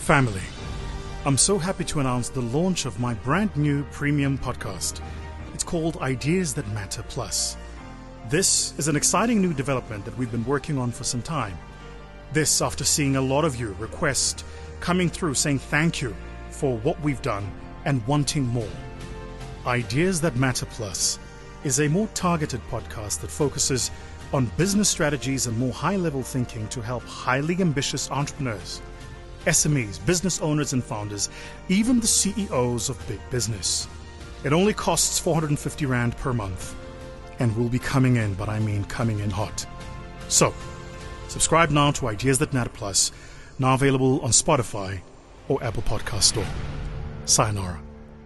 Family, I'm so happy to announce the launch of my brand new premium podcast. It's called Ideas That Matter Plus. This is an exciting new development that we've been working on for some time. This after seeing a lot of you request coming through saying thank you for what we've done and wanting more. Ideas That Matter Plus is a more targeted podcast that focuses on business strategies and more high-level thinking to help highly ambitious entrepreneurs, SMEs, business owners and founders, even the CEOs of big business. It only costs 450 Rand per month and will be coming in, but I mean coming in hot. So, subscribe now to Ideas That Matter Plus, now available on Spotify or Apple Podcast Store. Sayonara.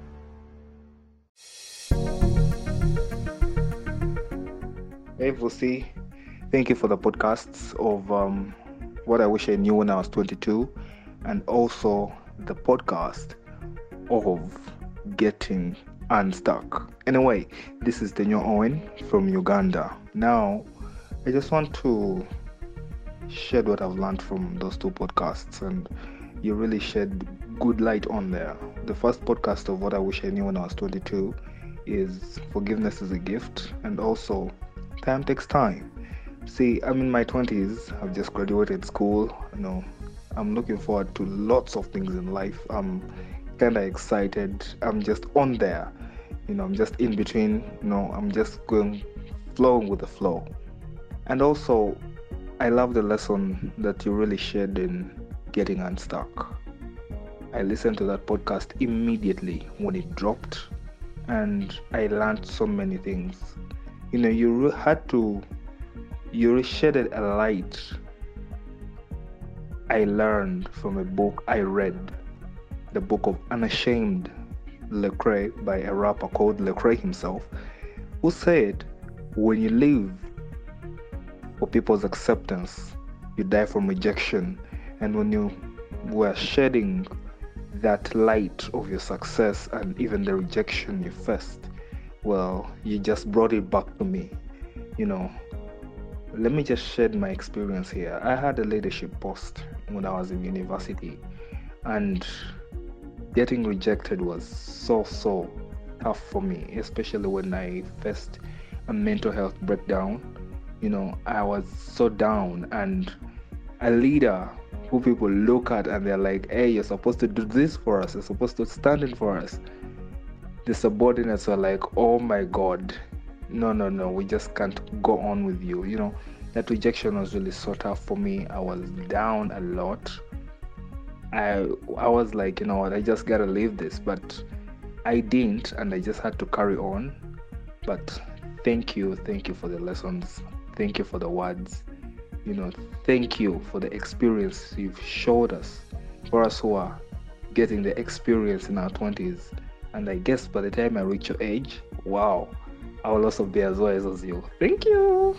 Hey Vusi, thank you for the podcasts of What I Wish I Knew When I Was 22, and also the podcast of Getting Unstuck. Anyway, this is Daniel Owen from Uganda. Now, I just want to shed what I've learned from those two podcasts, and you really shed good light on there. The first podcast of What I Wish I Knew When I Was 22 is Forgiveness is a Gift, and also time takes time. See, I'm in my 20s. I've just graduated school. I'm looking forward to lots of things in life. I'm kind of excited. I'm just on there. I'm just in between. I'm just flowing with the flow. And also, I love the lesson that you really shared in Getting Unstuck. I listened to that podcast immediately when it dropped, and I learned so many things. You shedded a light I learned from a book I read, the book of Unashamed Lecrae by a rapper called Lecrae himself, who said, when you live for people's acceptance, you die from rejection. And when you were shedding that light of your success and even the rejection you faced, well, you just brought it back to me. Let me just share my experience here. I had a leadership post when I was in university, and getting rejected was so tough for me, especially when I faced a mental health breakdown. I was so down, and a leader who people look at and they're like, hey, you're supposed to do this for us, you're supposed to stand in for us. The subordinates were like, oh my God, no, we just can't go on with you. That rejection was really so tough for me. I was down a lot. I was like, you know what, I just gotta leave this, but I didn't, and I just had to carry on. But thank you for the lessons. Thank you for the words. Thank you for the experience you've showed us. For us who are getting the experience in our 20s, and I guess by the time I reach your age, wow, I will also be as wise as you. Thank you.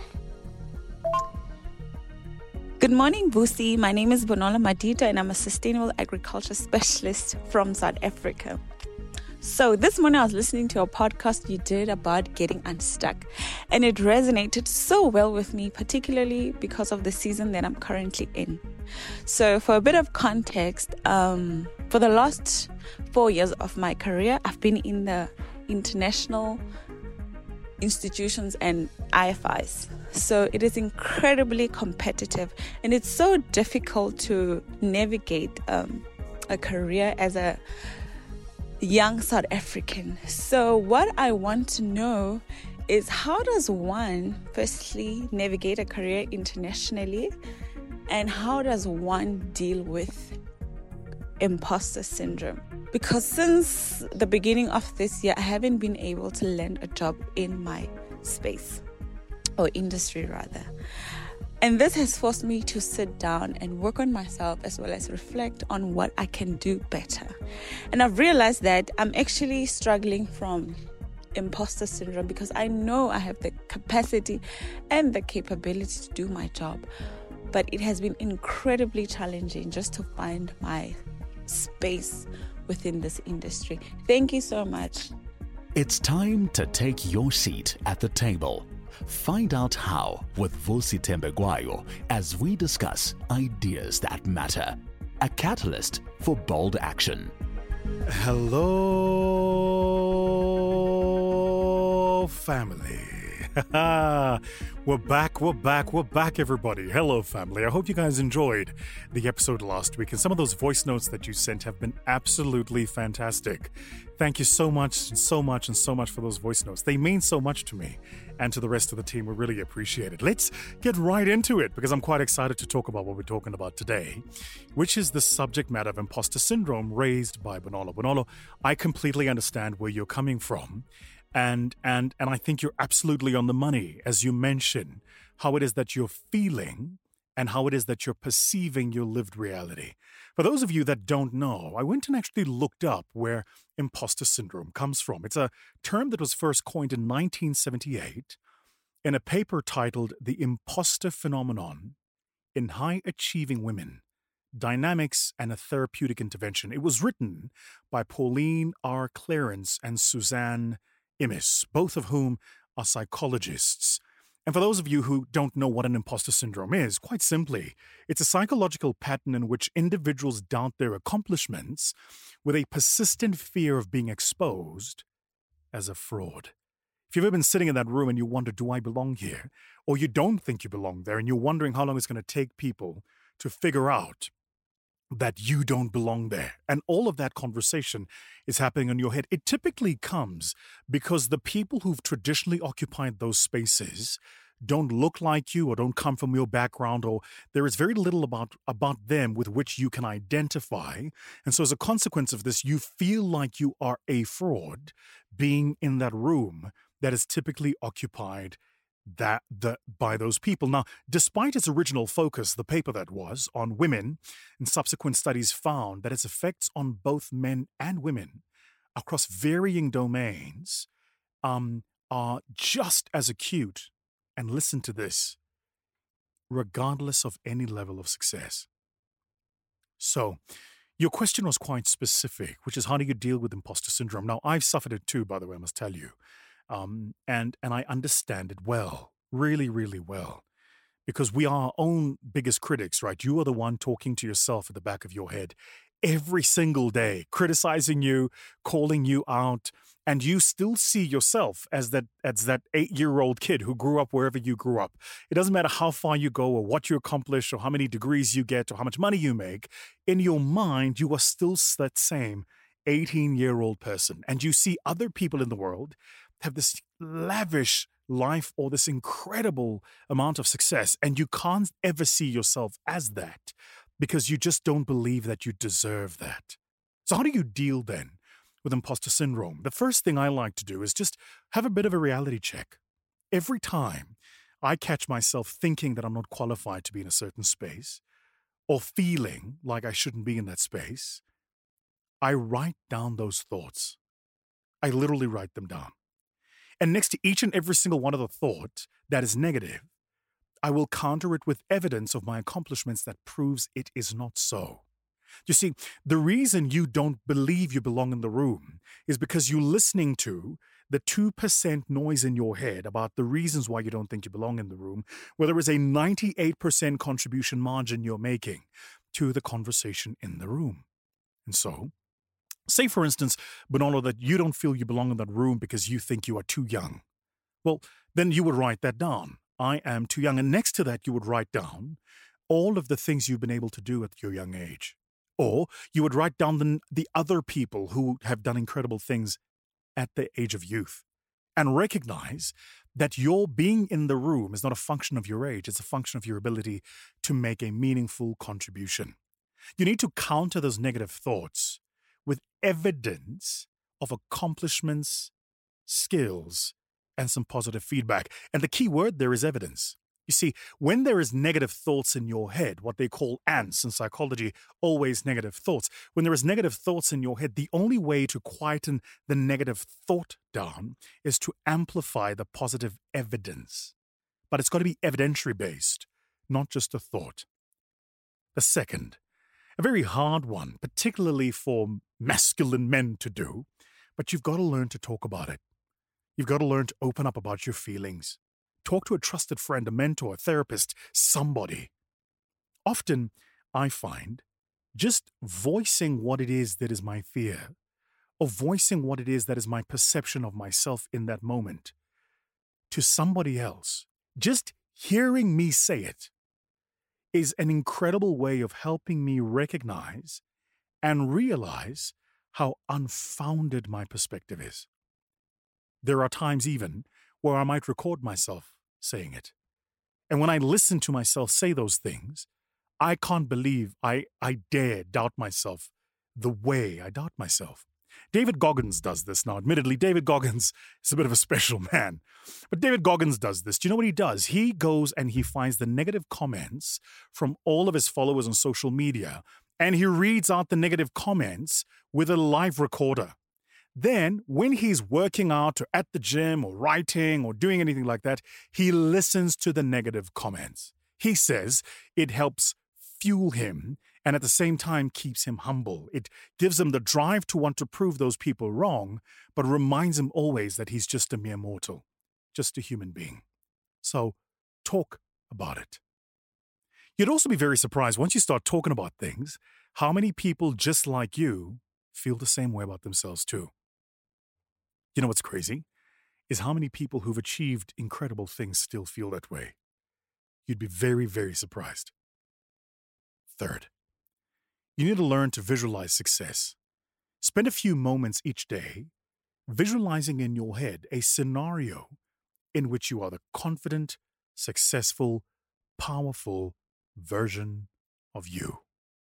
Good morning, Vusi. My name is Bonola Madita, and I'm a sustainable agriculture specialist from South Africa. So this morning I was listening to a podcast you did about getting unstuck, and it resonated so well with me, particularly because of the season that I'm currently in. So for a bit of context, for the last 4 years of my career, I've been in the international institutions and IFIs. So it is incredibly competitive, and it's so difficult to navigate a career as a young South African. So what I want to know is, how does one firstly navigate a career internationally, and how does one deal with imposter syndrome? Because since the beginning of this year, I haven't been able to land a job in my space, or industry rather. And this has forced me to sit down and work on myself, as well as reflect on what I can do better. And I've realized that I'm actually struggling from imposter syndrome, because I know I have the capacity and the capability to do my job. But it has been incredibly challenging just to find my space within this industry. Thank you so much. It's time to take your seat at the table. Find out how with Vusi Tembegwayo as we discuss ideas that matter. a catalyst for bold action. Hello, family. We're back, everybody. Hello, family. I hope you guys enjoyed the episode last week, and some of those voice notes that you sent have been absolutely fantastic. Thank you so much for those voice notes. They mean so much to me and to the rest of the team. We really appreciate it. Let's get right into it, because I'm quite excited to talk about what we're talking about today, which is the subject matter of imposter syndrome raised by Bonolo. Bonolo, I completely understand where you're coming from. And I think you're absolutely on the money as you mention how it is that you're feeling and how it is that you're perceiving your lived reality. For those of you that don't know, I went and actually looked up where imposter syndrome comes from. It's a term that was first coined in 1978 in a paper titled The Imposter Phenomenon in High-Achieving Women, Dynamics and a Therapeutic Intervention. It was written by Pauline R. Clarence and Suzanne Imis, both of whom are psychologists. And for those of you who don't know what an imposter syndrome is, quite simply, it's a psychological pattern in which individuals doubt their accomplishments with a persistent fear of being exposed as a fraud. If you've ever been sitting in that room and you wonder, do I belong here? Or you don't think you belong there and you're wondering how long it's going to take people to figure out that you don't belong there. And all of that conversation is happening in your head. It typically comes because the people who've traditionally occupied those spaces don't look like you or don't come from your background, or there is very little about them with which you can identify. And so as a consequence of this, you feel like you are a fraud being in that room that is typically occupied by those people. Now, despite its original focus, the paper that was on women, and subsequent studies found that its effects on both men and women across varying domains are just as acute, and listen to this, regardless of any level of success. So, your question was quite specific, which is how do you deal with imposter syndrome? Now, I've suffered it too, by the way, I must tell you. And I understand it well, really, really well, because we are our own biggest critics, right? You are the one talking to yourself at the back of your head every single day, criticizing you, calling you out, and you still see yourself as that 8-year-old kid who grew up wherever you grew up. It doesn't matter how far you go or what you accomplish or how many degrees you get or how much money you make. In your mind, you are still that same 18-year-old person, and you see other people in the world have this lavish life or this incredible amount of success, and you can't ever see yourself as that because you just don't believe that you deserve that. So how do you deal then with imposter syndrome? The first thing I like to do is just have a bit of a reality check. Every time I catch myself thinking that I'm not qualified to be in a certain space or feeling like I shouldn't be in that space, I write down those thoughts. I literally write them down. And next to each and every single one of the thought that is negative, I will counter it with evidence of my accomplishments that proves it is not so. You see, the reason you don't believe you belong in the room is because you're listening to the 2% noise in your head about the reasons why you don't think you belong in the room, where there is a 98% contribution margin you're making to the conversation in the room. And so, say, for instance, Bonolo, that you don't feel you belong in that room because you think you are too young. Well, then you would write that down. I am too young. And next to that, you would write down all of the things you've been able to do at your young age. Or you would write down the other people who have done incredible things at the age of youth. And recognize that your being in the room is not a function of your age. It's a function of your ability to make a meaningful contribution. You need to counter those negative thoughts with evidence of accomplishments, skills, and some positive feedback. And the key word there is evidence. You see, when there is negative thoughts in your head, what they call ants in psychology, always negative thoughts. When there is negative thoughts in your head, the only way to quieten the negative thought down is to amplify the positive evidence. But it's got to be evidentiary-based, not just a thought. The second, a very hard one, particularly for masculine men to do, but you've got to learn to talk about it. You've got to learn to open up about your feelings. Talk to a trusted friend, a mentor, a therapist, somebody. Often, I find just voicing what it is that is my fear, or voicing what it is that is my perception of myself in that moment to somebody else, just hearing me say it is an incredible way of helping me recognize and realize how unfounded my perspective is. There are times even where I might record myself saying it. And when I listen to myself say those things, I can't believe I dare doubt myself the way I doubt myself. David Goggins does this now. Admittedly, David Goggins is a bit of a special man. But David Goggins does this. Do you know what he does? He goes and he finds the negative comments from all of his followers on social media, and he reads out the negative comments with a live recorder. Then, when he's working out or at the gym or writing or doing anything like that, he listens to the negative comments. He says it helps fuel him and at the same time keeps him humble. It gives him the drive to want to prove those people wrong, but reminds him always that he's just a mere mortal, just a human being. So, talk about it. You'd also be very surprised once you start talking about things, how many people just like you feel the same way about themselves too. You know what's crazy? Is how many people who've achieved incredible things still feel that way. You'd be very, very surprised. Third, you need to learn to visualize success. Spend a few moments each day visualizing in your head a scenario in which you are the confident, successful, powerful version of you.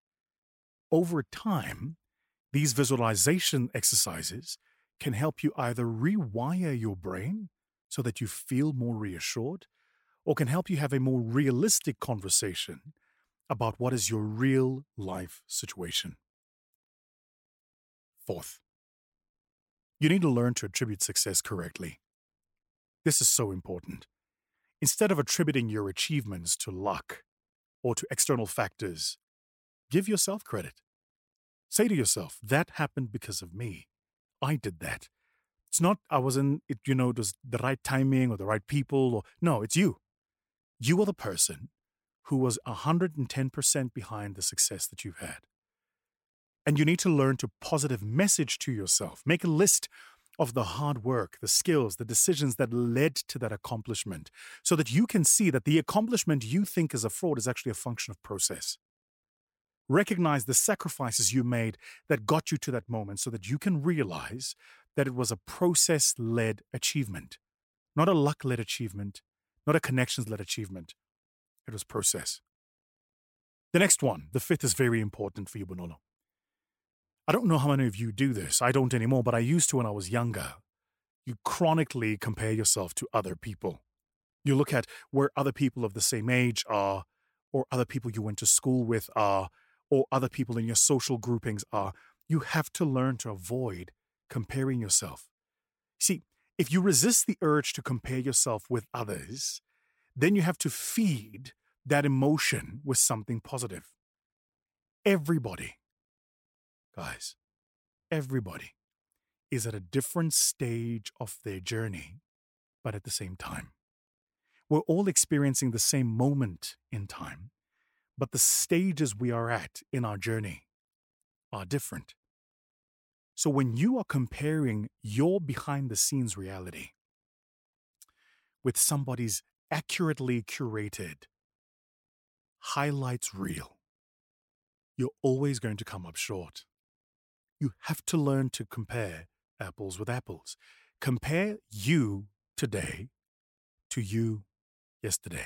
Over time, these visualization exercises can help you either rewire your brain so that you feel more reassured, or can help you have a more realistic conversation about what is your real life situation. Fourth, you need to learn to attribute success correctly. This is so important. Instead of attributing your achievements to luck or to external factors, give yourself credit. Say to yourself, that happened because of me. I did that. It's not I wasn't, it was the right timing or the right people. No, it's you. You are the person who was 110% behind the success that you've had. And you need to learn to positive message to yourself. Make a list of the hard work, the skills, the decisions that led to that accomplishment so that you can see that the accomplishment you think is a fraud is actually a function of process. Recognize the sacrifices you made that got you to that moment so that you can realize that it was a process-led achievement, not a luck-led achievement, not a connections-led achievement. It was process. The next one, the fifth, is very important for you, Bonolo. I don't know how many of you do this. I don't anymore, but I used to when I was younger. You chronically compare yourself to other people. You look at where other people of the same age are, or other people you went to school with are, or other people in your social groupings are. You have to learn to avoid comparing yourself. See, if you resist the urge to compare yourself with others, then you have to feed that emotion with something positive. Everybody, guys, everybody is at a different stage of their journey, but at the same time. We're all experiencing the same moment in time, but the stages we are at in our journey are different. So when you are comparing your behind-the-scenes reality with somebody's accurately curated highlights reel, you're always going to come up short. You have to learn to compare apples with apples. Compare you today to you yesterday.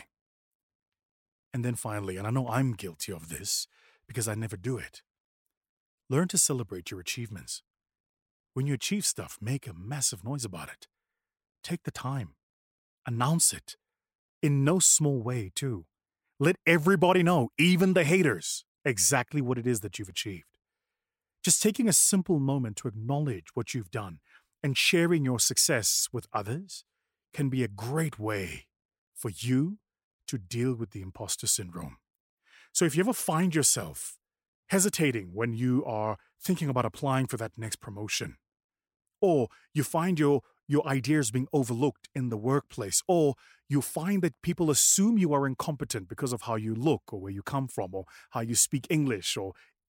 And then finally, and I know I'm guilty of this because I never do it, learn to celebrate your achievements. When you achieve stuff, make a massive noise about it. Take the time. Announce it. In no small way, too. Let everybody know, even the haters, exactly what it is that you've achieved. Just taking a simple moment to acknowledge what you've done and sharing your success with others can be a great way for you to deal with the imposter syndrome. So if you ever find yourself hesitating when you are thinking about applying for that next promotion, or you find your ideas being overlooked in the workplace, or you find that people assume you are incompetent because of how you look or where you come from or how you speak English or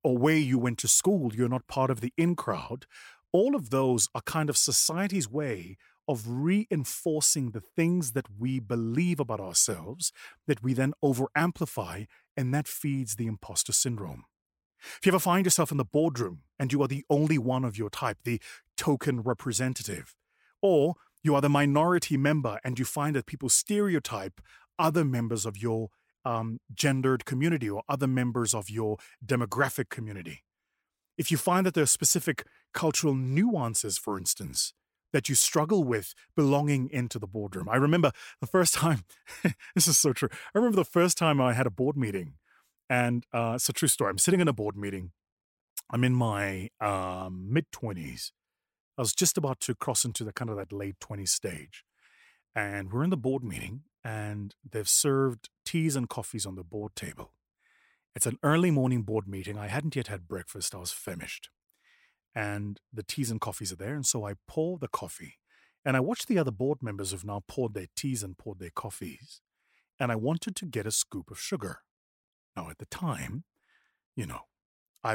or where you went to school, you're not part of the in crowd. All of those are kind of society's way of reinforcing the things that we believe about ourselves that we then over-amplify, and that feeds the imposter syndrome. If you ever find yourself in the boardroom and you are the only one of your type, the token representative, or you are the minority member and you find that people stereotype other members of your gendered community or other members of your demographic community. If you find that there are specific cultural nuances, for instance, that you struggle with belonging into the boardroom. I remember the first time, this is so true. I remember the first time I had a board meeting, and it's a true story. I'm sitting in a board meeting. I'm in my mid-20s. I was just about to cross into the kind of that late 20s stage. And we're in the board meeting, and they've served teas and coffees on the board table. It's an early morning board meeting. I hadn't yet had breakfast. I was famished. And the teas and coffees are there. And so I pour the coffee. And I watch the other board members who've now poured their teas and poured their coffees. And I wanted to get a scoop of sugar. Now, at the time, I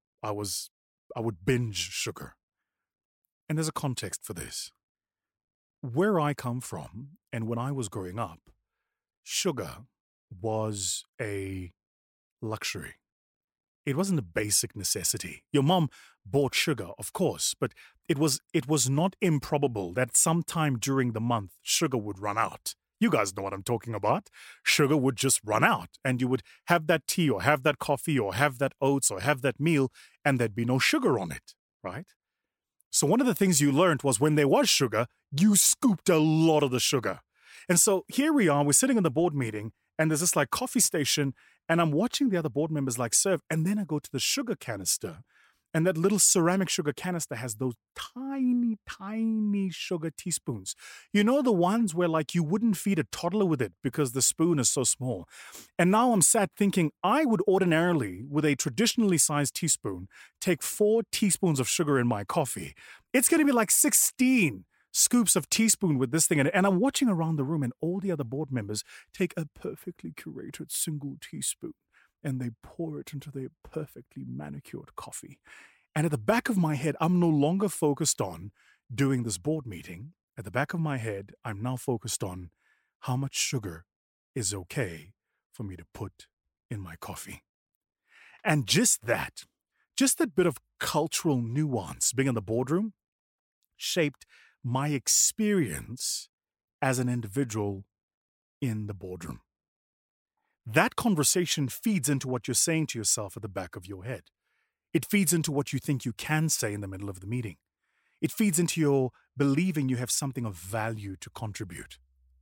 would binge sugar. And there's a context for this. Where I come from, and when I was growing up, sugar was a luxury. It wasn't a basic necessity. Your mom bought sugar, of course, but it was not improbable that sometime during the month, sugar would run out. You guys know what I'm talking about. Sugar would just run out, and you would have that tea or have that coffee or have that oats or have that meal, and there'd be no sugar on it, right? So one of the things you learned was when there was sugar, you scooped a lot of the sugar. And so here we are, we're sitting in the board meeting, and there's this like coffee station, and I'm watching the other board members like serve, and then I go to the sugar canister, and that little ceramic sugar canister has those tiny, tiny sugar teaspoons. You know, the ones where like you wouldn't feed a toddler with it because the spoon is so small. And now I'm sat thinking I would ordinarily, with a traditionally sized teaspoon, take 4 teaspoons of sugar in my coffee. It's going to be like 16 scoops of teaspoon with this thing in it. And I'm watching around the room, and all the other board members take a perfectly curated single teaspoon and they pour it into their perfectly manicured coffee. And at the back of my head, I'm no longer focused on doing this board meeting. At the back of my head, I'm now focused on how much sugar is okay for me to put in my coffee. And just that bit of cultural nuance being in the boardroom shaped my experience as an individual in the boardroom. That conversation feeds into what you're saying to yourself at the back of your head. It feeds into what you think you can say in the middle of the meeting. It feeds into your believing you have something of value to contribute.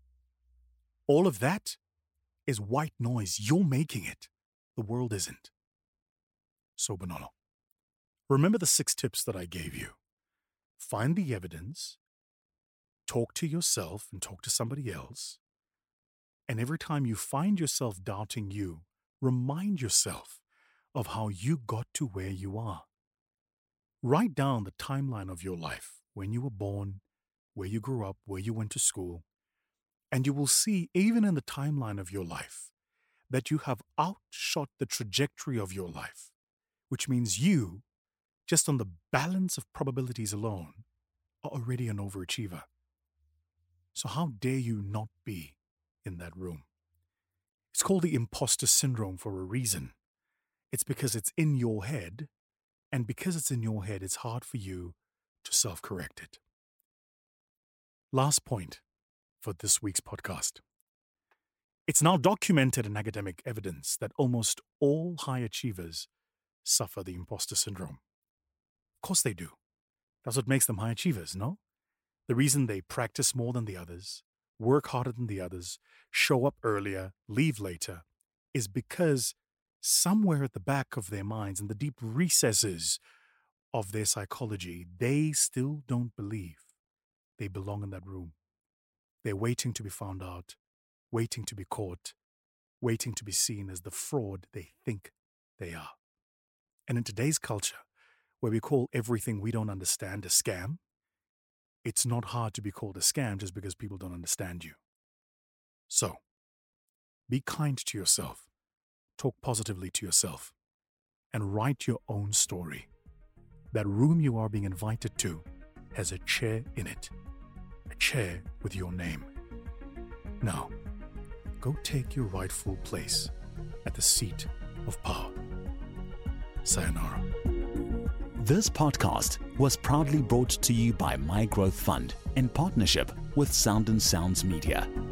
All of that is white noise. You're making it. The world isn't. So, Bonolo, remember the 6 tips that I gave you. Find the evidence, talk to yourself and talk to somebody else, and every time you find yourself doubting you, remind yourself of how you got to where you are. Write down the timeline of your life, when you were born, where you grew up, where you went to school, and you will see, even in the timeline of your life, that you have outshot the trajectory of your life, which means you, just on the balance of probabilities alone, are already an overachiever. So how dare you not be in that room? It's called the imposter syndrome for a reason. It's because it's in your head, and because it's in your head, it's hard for you to self-correct it. Last point for this week's podcast. It's now documented in academic evidence that almost all high achievers suffer the imposter syndrome. Of course they do. That's what makes them high achievers, no? The reason they practice more than the others, work harder than the others, show up earlier, leave later, is because somewhere at the back of their minds, in the deep recesses of their psychology, they still don't believe they belong in that room. They're waiting to be found out, waiting to be caught, waiting to be seen as the fraud they think they are. And in today's culture, where we call everything we don't understand a scam, it's not hard to be called a scam just because people don't understand you. So, be kind to yourself. Talk positively to yourself. and write your own story. That room you are being invited to has a chair in it, a chair with your name. Now, go take your rightful place at the seat of power. Sayonara. This podcast was proudly brought to you by My Growth Fund in partnership with Sound and Sounds Media.